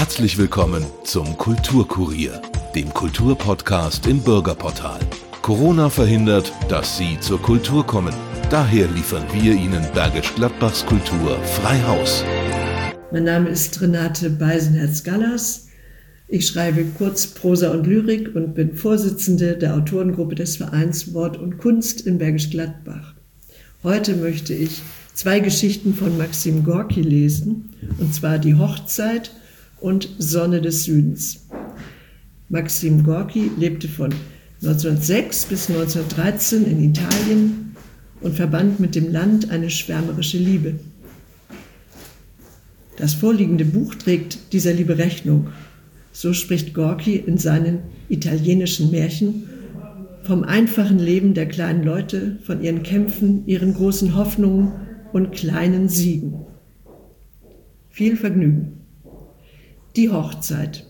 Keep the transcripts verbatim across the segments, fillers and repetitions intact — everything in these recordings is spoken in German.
Herzlich willkommen zum Kulturkurier, dem Kulturpodcast im Bürgerportal. Corona verhindert, dass Sie zur Kultur kommen. Daher liefern wir Ihnen Bergisch Gladbachs Kultur frei Haus. Mein Name ist Renate Beisenherz-Gallas. Ich schreibe Kurzprosa und Lyrik und bin Vorsitzende der Autorengruppe des Vereins Wort und Kunst in Bergisch Gladbach. Heute möchte ich zwei Geschichten von Maxim Gorki lesen, und zwar Die Hochzeit und Sonne des Südens. Maxim Gorki lebte von neunzehnhundertsechs bis neunzehnhundertdreizehn in Italien und verband mit dem Land eine schwärmerische Liebe. Das vorliegende Buch trägt dieser Liebe Rechnung. So spricht Gorki in seinen italienischen Märchen vom einfachen Leben der kleinen Leute, von ihren Kämpfen, ihren großen Hoffnungen und kleinen Siegen. Viel Vergnügen. Die Hochzeit.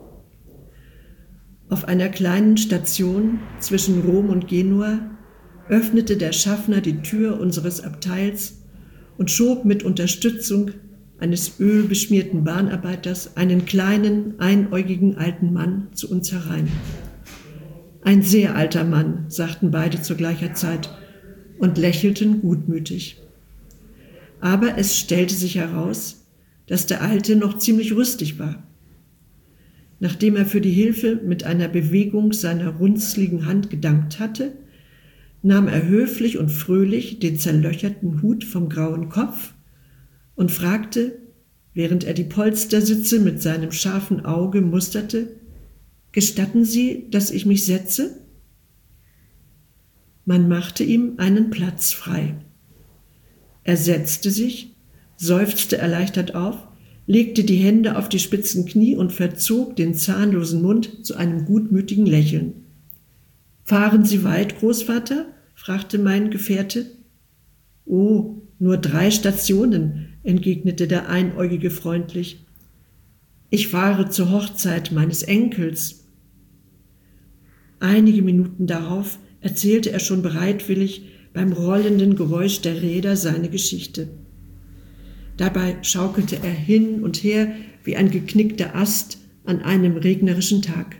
Auf einer kleinen Station zwischen Rom und Genua öffnete der Schaffner die Tür unseres Abteils und schob mit Unterstützung eines ölbeschmierten Bahnarbeiters einen kleinen, einäugigen alten Mann zu uns herein. Ein sehr alter Mann, sagten beide zu gleicher Zeit und lächelten gutmütig. Aber es stellte sich heraus, dass der Alte noch ziemlich rüstig war. Nachdem er für die Hilfe mit einer Bewegung seiner runzligen Hand gedankt hatte, nahm er höflich und fröhlich den zerlöcherten Hut vom grauen Kopf und fragte, während er die Polstersitze mit seinem scharfen Auge musterte: »Gestatten Sie, dass ich mich setze?« Man machte ihm einen Platz frei. Er setzte sich, seufzte erleichtert auf, legte die Hände auf die spitzen Knie und verzog den zahnlosen Mund zu einem gutmütigen Lächeln. »Fahren Sie weit, Großvater?« fragte mein Gefährte. »Oh, nur drei Stationen«, entgegnete der Einäugige freundlich. »Ich fahre zur Hochzeit meines Enkels.« Einige Minuten darauf erzählte er schon bereitwillig beim rollenden Geräusch der Räder seine Geschichte. Dabei schaukelte er hin und her wie ein geknickter Ast an einem regnerischen Tag.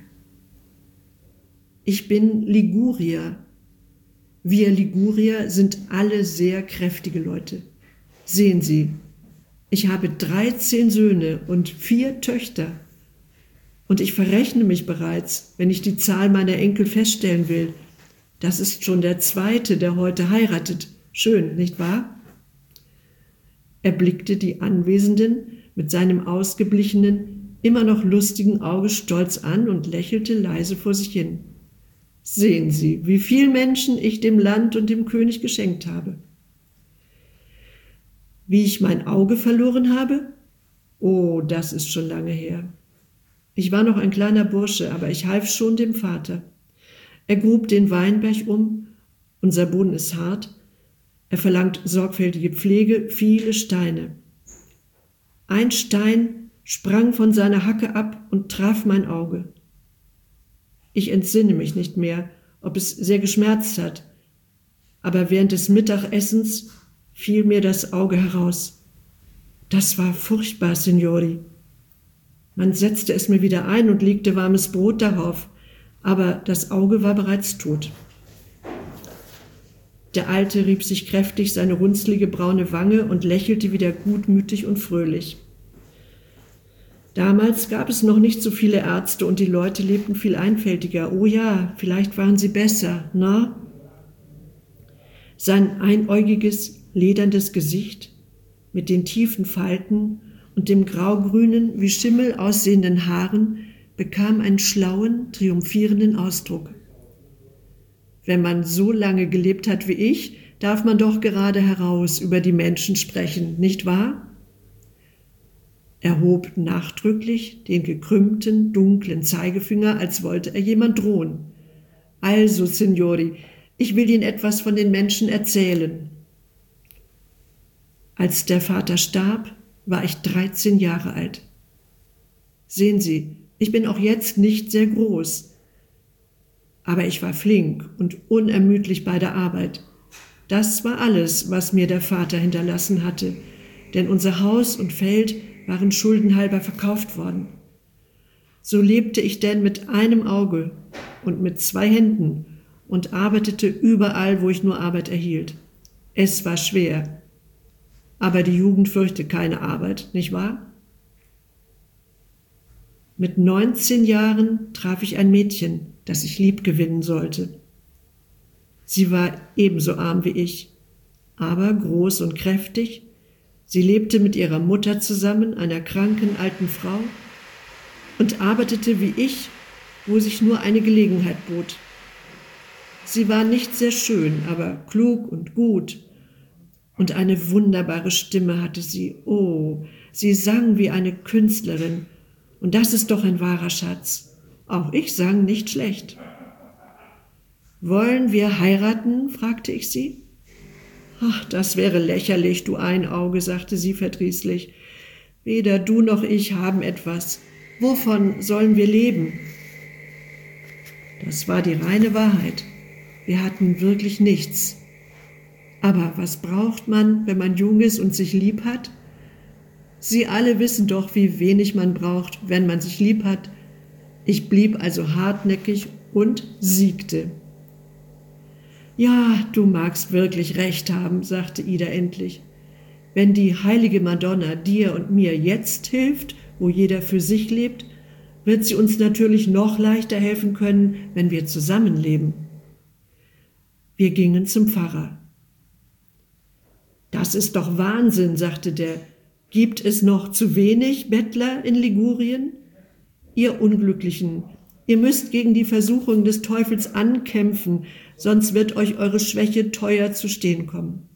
»Ich bin Ligurier. Wir Ligurier sind alle sehr kräftige Leute. Sehen Sie, ich habe dreizehn Söhne und vier Töchter. Und ich verrechne mich bereits, wenn ich die Zahl meiner Enkel feststellen will. Das ist schon der zweite, der heute heiratet. Schön, nicht wahr?« Er blickte die Anwesenden mit seinem ausgeblichenen, immer noch lustigen Auge stolz an und lächelte leise vor sich hin. »Sehen Sie, wie viel Menschen ich dem Land und dem König geschenkt habe.« Wie ich mein Auge verloren habe? Oh, das ist schon lange her. Ich war noch ein kleiner Bursche, aber ich half schon dem Vater. Er grub den Weinberg um, unser Boden ist hart, er verlangt sorgfältige Pflege, viele Steine. Ein Stein sprang von seiner Hacke ab und traf mein Auge. Ich entsinne mich nicht mehr, ob es sehr geschmerzt hat, aber während des Mittagessens fiel mir das Auge heraus. Das war furchtbar, Signori. Man setzte es mir wieder ein und legte warmes Brot darauf, aber das Auge war bereits tot. Der Alte rieb sich kräftig seine runzlige braune Wange und lächelte wieder gutmütig und fröhlich. Damals gab es noch nicht so viele Ärzte und die Leute lebten viel einfältiger. Oh ja, vielleicht waren sie besser, na? Sein einäugiges, lederndes Gesicht mit den tiefen Falten und dem graugrünen, wie Schimmel aussehenden Haaren bekam einen schlauen, triumphierenden Ausdruck. Wenn man so lange gelebt hat wie ich, darf man doch gerade heraus über die Menschen sprechen, nicht wahr? Er hob nachdrücklich den gekrümmten, dunklen Zeigefinger, als wollte er jemand drohen. »Also, Signori, ich will Ihnen etwas von den Menschen erzählen.« Als der Vater starb, war ich dreizehn Jahre alt. Sehen Sie, ich bin auch jetzt nicht sehr groß, aber ich war flink und unermüdlich bei der Arbeit. Das war alles, was mir der Vater hinterlassen hatte, denn unser Haus und Feld waren schuldenhalber verkauft worden. So lebte ich denn mit einem Auge und mit zwei Händen und arbeitete überall, wo ich nur Arbeit erhielt. Es war schwer, aber die Jugend fürchtet keine Arbeit, nicht wahr? Mit neunzehn Jahren traf ich ein Mädchen, das ich lieb gewinnen sollte. Sie war ebenso arm wie ich, aber groß und kräftig. Sie lebte mit ihrer Mutter zusammen, einer kranken alten Frau, und arbeitete wie ich, wo sich nur eine Gelegenheit bot. Sie war nicht sehr schön, aber klug und gut. Und eine wunderbare Stimme hatte sie. Oh, sie sang wie eine Künstlerin. Und das ist doch ein wahrer Schatz. Auch ich sang nicht schlecht. »Wollen wir heiraten?« fragte ich sie. »Ach, das wäre lächerlich, du Einauge«, sagte sie verdrießlich. »Weder du noch ich haben etwas. Wovon sollen wir leben?« Das war die reine Wahrheit. Wir hatten wirklich nichts. Aber was braucht man, wenn man jung ist und sich lieb hat? Sie alle wissen doch, wie wenig man braucht, wenn man sich lieb hat. Ich blieb also hartnäckig und siegte. »Ja, du magst wirklich recht haben«, sagte Ida endlich. »Wenn die heilige Madonna dir und mir jetzt hilft, wo jeder für sich lebt, wird sie uns natürlich noch leichter helfen können, wenn wir zusammenleben.« Wir gingen zum Pfarrer. »Das ist doch Wahnsinn«, sagte der. »Gibt es noch zu wenig Bettler in Ligurien? Ihr Unglücklichen, ihr müsst gegen die Versuchung des Teufels ankämpfen, sonst wird euch eure Schwäche teuer zu stehen kommen.«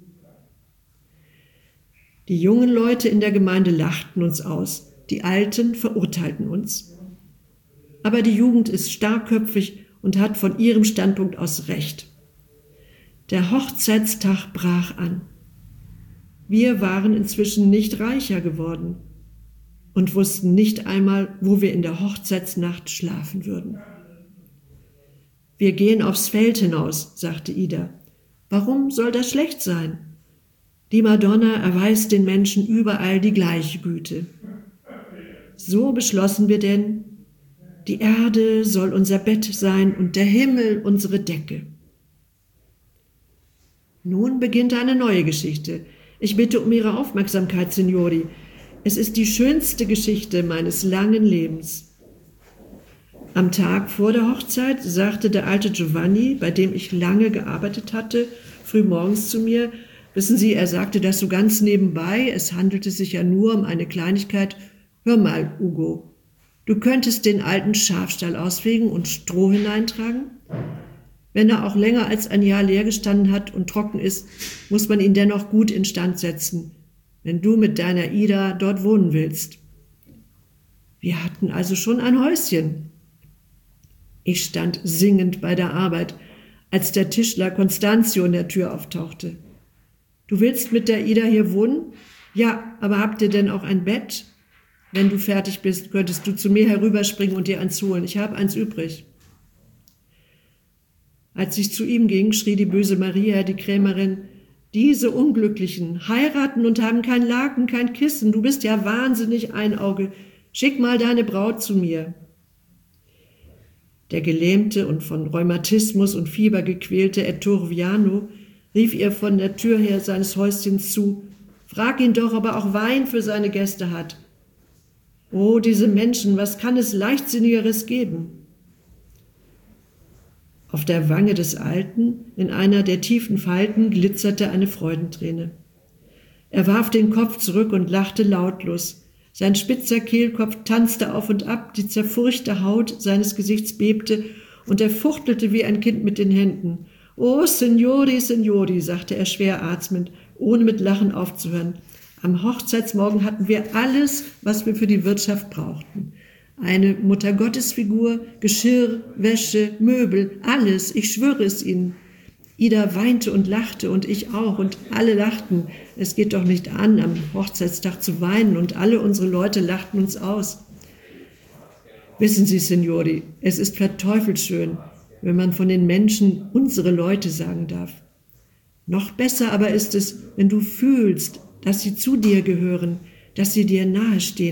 Die jungen Leute in der Gemeinde lachten uns aus, die Alten verurteilten uns. Aber die Jugend ist starkköpfig und hat von ihrem Standpunkt aus Recht. Der Hochzeitstag brach an. Wir waren inzwischen nicht reicher geworden und wussten nicht einmal, wo wir in der Hochzeitsnacht schlafen würden. »Wir gehen aufs Feld hinaus«, sagte Ida. »Warum soll das schlecht sein? Die Madonna erweist den Menschen überall die gleiche Güte.« So beschlossen wir denn, die Erde soll unser Bett sein und der Himmel unsere Decke. Nun beginnt eine neue Geschichte. Ich bitte um Ihre Aufmerksamkeit, Signori. Es ist die schönste Geschichte meines langen Lebens. Am Tag vor der Hochzeit sagte der alte Giovanni, bei dem ich lange gearbeitet hatte, frühmorgens zu mir, wissen Sie, er sagte das so ganz nebenbei, es handelte sich ja nur um eine Kleinigkeit. »Hör mal, Ugo, du könntest den alten Schafstall ausfegen und Stroh hineintragen? Wenn er auch länger als ein Jahr leer gestanden hat und trocken ist, muss man ihn dennoch gut instand setzen, wenn du mit deiner Ida dort wohnen willst.« Wir hatten also schon ein Häuschen. Ich stand singend bei der Arbeit, als der Tischler Constanzio in der Tür auftauchte. »Du willst mit der Ida hier wohnen? Ja, aber habt ihr denn auch ein Bett? Wenn du fertig bist, könntest du zu mir herüberspringen und dir eins holen. Ich habe eins übrig.« Als ich zu ihm ging, schrie die böse Maria, die Krämerin, »Diese Unglücklichen heiraten und haben kein Laken, kein Kissen. Du bist ja wahnsinnig, Einauge. Schick mal deine Braut zu mir.« Der gelähmte und von Rheumatismus und Fieber gequälte Ettore Viano rief ihr von der Tür her seines Häuschens zu, »Frag ihn doch, ob er auch Wein für seine Gäste hat.« Oh, diese Menschen, was kann es Leichtsinnigeres geben? Auf der Wange des Alten, in einer der tiefen Falten, glitzerte eine Freudenträne. Er warf den Kopf zurück und lachte lautlos. Sein spitzer Kehlkopf tanzte auf und ab, die zerfurchte Haut seines Gesichts bebte und er fuchtelte wie ein Kind mit den Händen. »Oh, Signori, Signori«, sagte er schwer atmend, ohne mit Lachen aufzuhören. Am Hochzeitsmorgen hatten wir alles, was wir für die Wirtschaft brauchten. Eine Muttergottesfigur, Geschirr, Wäsche, Möbel, alles, ich schwöre es Ihnen. Ida weinte und lachte und ich auch und alle lachten. Es geht doch nicht an, am Hochzeitstag zu weinen und alle unsere Leute lachten uns aus. Wissen Sie, Signori, es ist verteufelt schön, wenn man von den Menschen unsere Leute sagen darf. Noch besser aber ist es, wenn du fühlst, dass sie zu dir gehören, dass sie dir nahestehen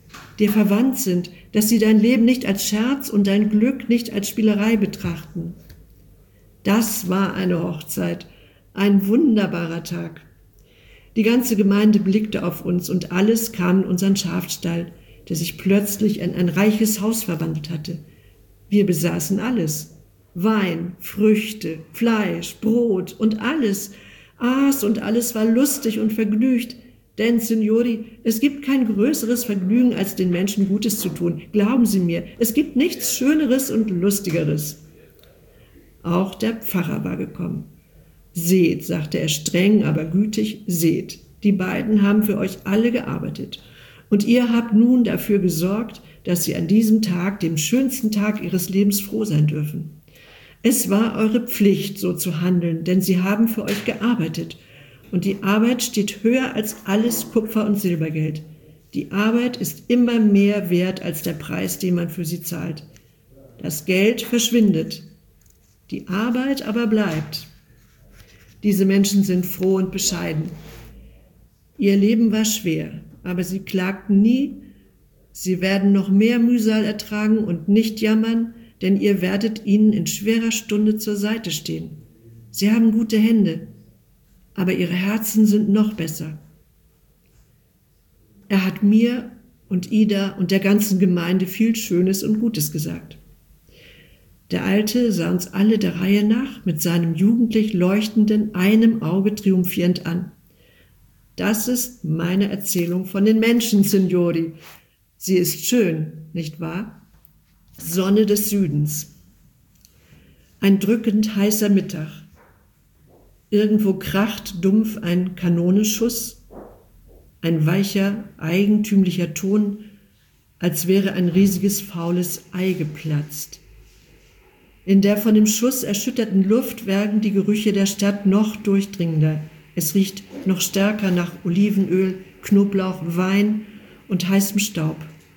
dir verwandt sind, dass sie dein Leben nicht als Scherz und dein Glück nicht als Spielerei betrachten. Das war eine Hochzeit, ein wunderbarer Tag. Die ganze Gemeinde blickte auf uns und alles kam in unseren Schafstall, der sich plötzlich in ein reiches Haus verwandelt hatte. Wir besaßen alles. Wein, Früchte, Fleisch, Brot und alles, aß und alles war lustig und vergnügt. Denn, Signori, es gibt kein größeres Vergnügen, als den Menschen Gutes zu tun. Glauben Sie mir, es gibt nichts Schöneres und Lustigeres. Auch der Pfarrer war gekommen. Seht, sagte er streng, aber gütig, seht, die beiden haben für euch alle gearbeitet. Und ihr habt nun dafür gesorgt, dass sie an diesem Tag, dem schönsten Tag ihres Lebens, froh sein dürfen. Es war eure Pflicht, so zu handeln, denn sie haben für euch gearbeitet. Und die Arbeit steht höher als alles Kupfer- und Silbergeld. Die Arbeit ist immer mehr wert als der Preis, den man für sie zahlt. Das Geld verschwindet, die Arbeit aber bleibt. Diese Menschen sind froh und bescheiden. Ihr Leben war schwer, aber sie klagten nie. Sie werden noch mehr Mühsal ertragen und nicht jammern, denn ihr werdet ihnen in schwerer Stunde zur Seite stehen. Sie haben gute Hände, aber ihre Herzen sind noch besser. Er hat mir und Ida und der ganzen Gemeinde viel Schönes und Gutes gesagt. Der Alte sah uns alle der Reihe nach mit seinem jugendlich leuchtenden einem Auge triumphierend an. Das ist meine Erzählung von den Menschen, Signori. Sie ist schön, nicht wahr? Sonne des Südens. Ein drückend heißer Mittag. Irgendwo kracht dumpf ein Kanonenschuss, ein weicher, eigentümlicher Ton, als wäre ein riesiges faules Ei geplatzt. In der von dem Schuss erschütterten Luft werden die Gerüche der Stadt noch durchdringender. Es riecht noch stärker nach Olivenöl, Knoblauch, Wein und heißem Staub.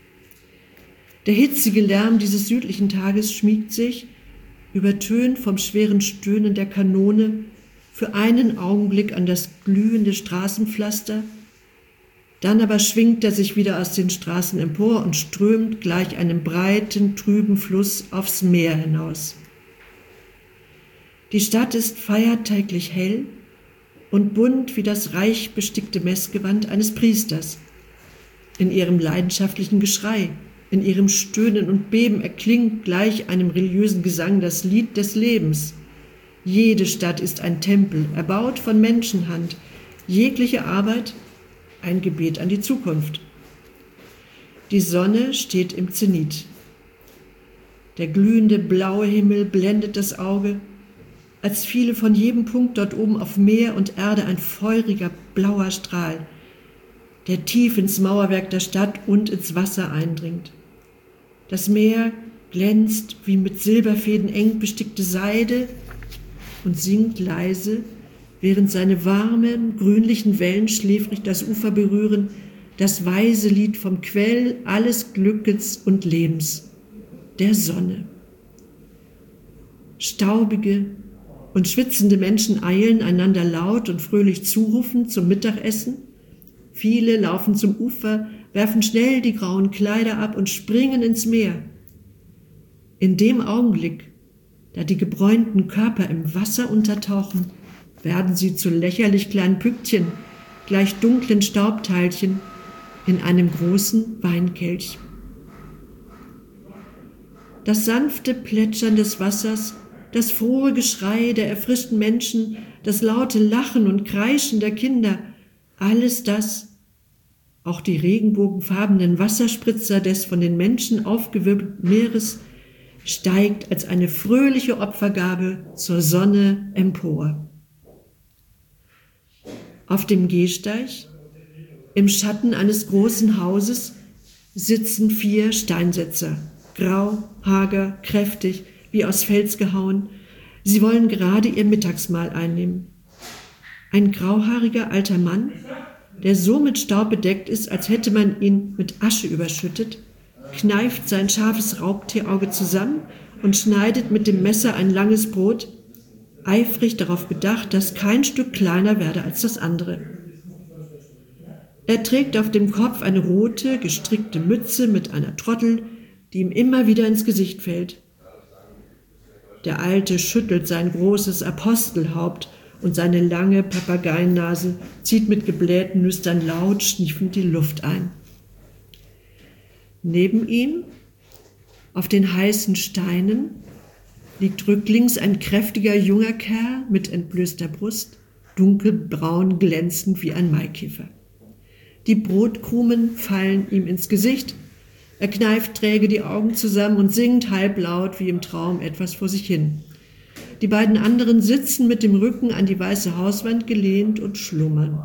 Der hitzige Lärm dieses südlichen Tages schmiegt sich, übertönt vom schweren Stöhnen der Kanone, für einen Augenblick an das glühende Straßenpflaster, dann aber schwingt er sich wieder aus den Straßen empor und strömt gleich einem breiten, trüben Fluss aufs Meer hinaus. Die Stadt ist feiertäglich hell und bunt wie das reich bestickte Messgewand eines Priesters. In ihrem leidenschaftlichen Geschrei, in ihrem Stöhnen und Beben erklingt gleich einem religiösen Gesang das Lied des Lebens. Jede Stadt ist ein Tempel, erbaut von Menschenhand, jegliche Arbeit ein Gebet an die Zukunft. Die Sonne steht im Zenit. Der glühende blaue Himmel blendet das Auge, als fiele von jedem Punkt dort oben auf Meer und Erde ein feuriger blauer Strahl, der tief ins Mauerwerk der Stadt und ins Wasser eindringt. Das Meer glänzt wie mit Silberfäden eng bestickte Seide und singt leise, während seine warmen, grünlichen Wellen schläfrig das Ufer berühren, das weise Lied vom Quell alles Glückes und Lebens, der Sonne. Staubige und schwitzende Menschen eilen einander laut und fröhlich zurufend zum Mittagessen. Viele laufen zum Ufer, werfen schnell die grauen Kleider ab und springen ins Meer. In dem Augenblick, da die gebräunten Körper im Wasser untertauchen, werden sie zu lächerlich kleinen Pünktchen, gleich dunklen Staubteilchen in einem großen Weinkelch. Das sanfte Plätschern des Wassers, das frohe Geschrei der erfrischten Menschen, das laute Lachen und Kreischen der Kinder, alles das, auch die regenbogenfarbenen Wasserspritzer des von den Menschen aufgewirbelten Meeres, steigt als eine fröhliche Opfergabe zur Sonne empor. Auf dem Gehsteig, im Schatten eines großen Hauses, sitzen vier Steinsetzer, grau, hager, kräftig, wie aus Fels gehauen. Sie wollen gerade ihr Mittagsmahl einnehmen. Ein grauhaariger alter Mann, der so mit Staub bedeckt ist, als hätte man ihn mit Asche überschüttet, kneift sein scharfes Raubtierauge zusammen und schneidet mit dem Messer ein langes Brot, eifrig darauf bedacht, dass kein Stück kleiner werde als das andere. Er trägt auf dem Kopf eine rote, gestrickte Mütze mit einer Trottel, die ihm immer wieder ins Gesicht fällt. Der Alte schüttelt sein großes Apostelhaupt und seine lange Papageiennase zieht mit geblähten Nüstern laut schniefend die Luft ein. Neben ihm, auf den heißen Steinen, liegt rücklings ein kräftiger junger Kerl mit entblößter Brust, dunkelbraun glänzend wie ein Maikäfer. Die Brotkrumen fallen ihm ins Gesicht. Er kneift träge die Augen zusammen und singt halblaut wie im Traum etwas vor sich hin. Die beiden anderen sitzen mit dem Rücken an die weiße Hauswand gelehnt und schlummern.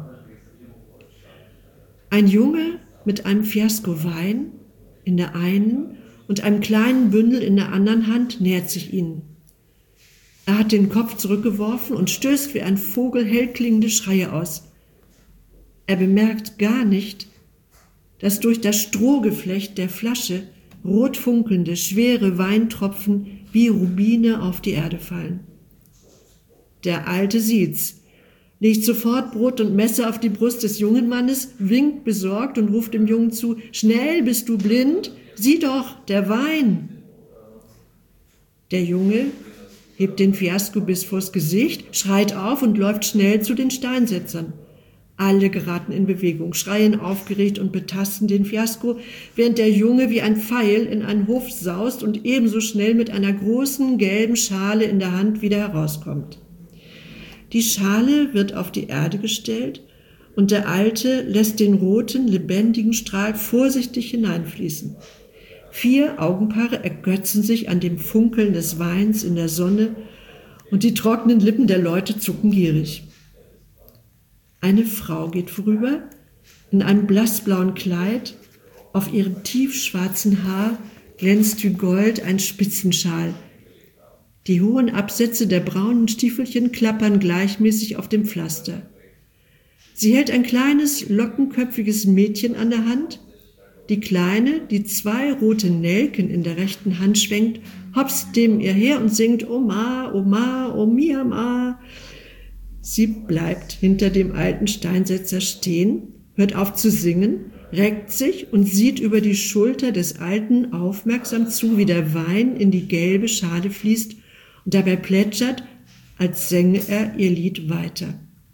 Ein Junge mit einem Fiasko Wein in der einen und einem kleinen Bündel in der anderen Hand nähert sich ihnen. Er hat den Kopf zurückgeworfen und stößt wie ein Vogel hellklingende Schreie aus. Er bemerkt gar nicht, dass durch das Strohgeflecht der Flasche rot funkelnde, schwere Weintropfen wie Rubine auf die Erde fallen. Der Alte sieht's, legt sofort Brot und Messer auf die Brust des jungen Mannes, winkt besorgt und ruft dem Jungen zu: »Schnell, bist du blind? Sieh doch, der Wein!« Der Junge hebt den Fiaskobiss vors Gesicht, schreit auf und läuft schnell zu den Steinsetzern. Alle geraten in Bewegung, schreien aufgeregt und betasten den Fiasko, während der Junge wie ein Pfeil in einen Hof saust und ebenso schnell mit einer großen gelben Schale in der Hand wieder herauskommt. Die Schale wird auf die Erde gestellt und der Alte lässt den roten, lebendigen Strahl vorsichtig hineinfließen. Vier Augenpaare ergötzen sich an dem Funkeln des Weins in der Sonne und die trockenen Lippen der Leute zucken gierig. Eine Frau geht vorüber, in einem blassblauen Kleid, auf ihrem tiefschwarzen Haar glänzt wie Gold ein Spitzenschal. Die hohen Absätze der braunen Stiefelchen klappern gleichmäßig auf dem Pflaster. Sie hält ein kleines, lockenköpfiges Mädchen an der Hand. Die Kleine, die zwei rote Nelken in der rechten Hand schwenkt, hopst neben ihr her und singt Oma, Oma, Omia, Ma. Sie bleibt hinter dem alten Steinsetzer stehen, hört auf zu singen, reckt sich und sieht über die Schulter des Alten aufmerksam zu, wie der Wein in die gelbe Schale fließt und dabei plätschert, als sänge er ihr Lied weiter.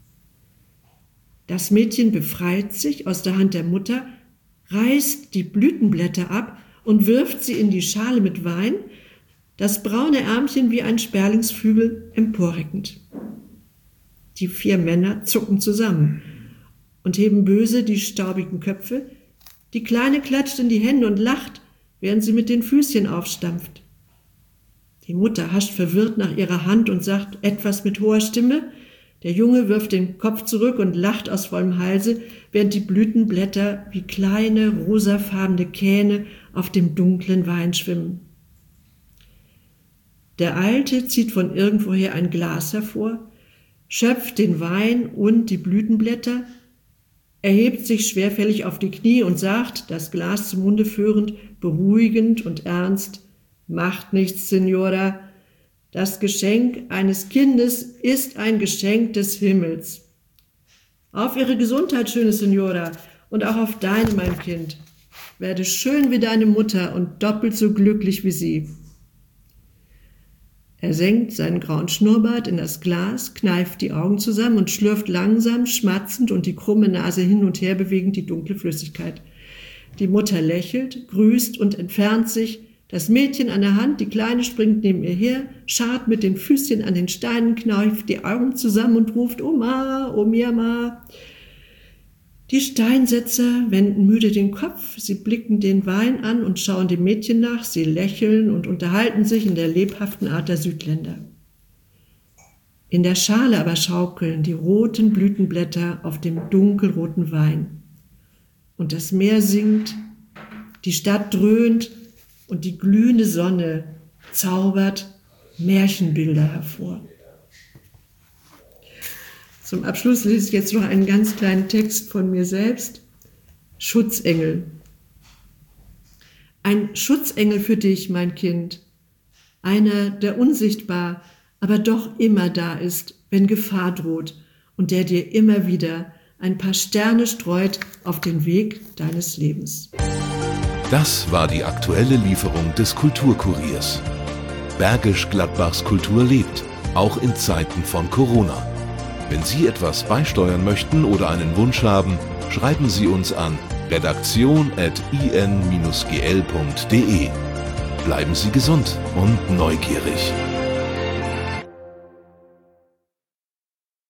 Das Mädchen befreit sich aus der Hand der Mutter, reißt die Blütenblätter ab und wirft sie in die Schale mit Wein, das braune Ärmchen wie ein Sperlingsflügel emporreckend. Die vier Männer zucken zusammen und heben böse die staubigen Köpfe. Die Kleine klatscht in die Hände und lacht, während sie mit den Füßchen aufstampft. Die Mutter hascht verwirrt nach ihrer Hand und sagt etwas mit hoher Stimme. Der Junge wirft den Kopf zurück und lacht aus vollem Halse, während die Blütenblätter wie kleine rosafarbene Kähne auf dem dunklen Wein schwimmen. Der Alte zieht von irgendwoher ein Glas hervor, schöpft den Wein und die Blütenblätter, erhebt sich schwerfällig auf die Knie und sagt, das Glas zum Munde führend, beruhigend und ernst: »Macht nichts, Signora. Das Geschenk eines Kindes ist ein Geschenk des Himmels. Auf Ihre Gesundheit, schöne Signora, und auch auf deine, mein Kind. Werde schön wie deine Mutter und doppelt so glücklich wie sie.« Er senkt seinen grauen Schnurrbart in das Glas, kneift die Augen zusammen und schlürft langsam, schmatzend und die krumme Nase hin und her bewegend die dunkle Flüssigkeit. Die Mutter lächelt, grüßt und entfernt sich. Das Mädchen an der Hand, die Kleine, springt neben ihr her, scharrt mit den Füßchen an den Steinen, kneift die Augen zusammen und ruft Oma, Omiama. Die Steinsetzer wenden müde den Kopf, sie blicken den Wein an und schauen dem Mädchen nach, sie lächeln und unterhalten sich in der lebhaften Art der Südländer. In der Schale aber schaukeln die roten Blütenblätter auf dem dunkelroten Wein. Und das Meer singt, die Stadt dröhnt und die glühende Sonne zaubert Märchenbilder hervor. Zum Abschluss lese ich jetzt noch einen ganz kleinen Text von mir selbst. Schutzengel. Ein Schutzengel für dich, mein Kind. Einer, der unsichtbar, aber doch immer da ist, wenn Gefahr droht und der dir immer wieder ein paar Sterne streut auf den Weg deines Lebens. Das war die aktuelle Lieferung des Kulturkuriers. Bergisch Gladbachs Kultur lebt, auch in Zeiten von Corona. Wenn Sie etwas beisteuern möchten oder einen Wunsch haben, schreiben Sie uns an redaktion at i n dash g l punkt d e. Bleiben Sie gesund und neugierig.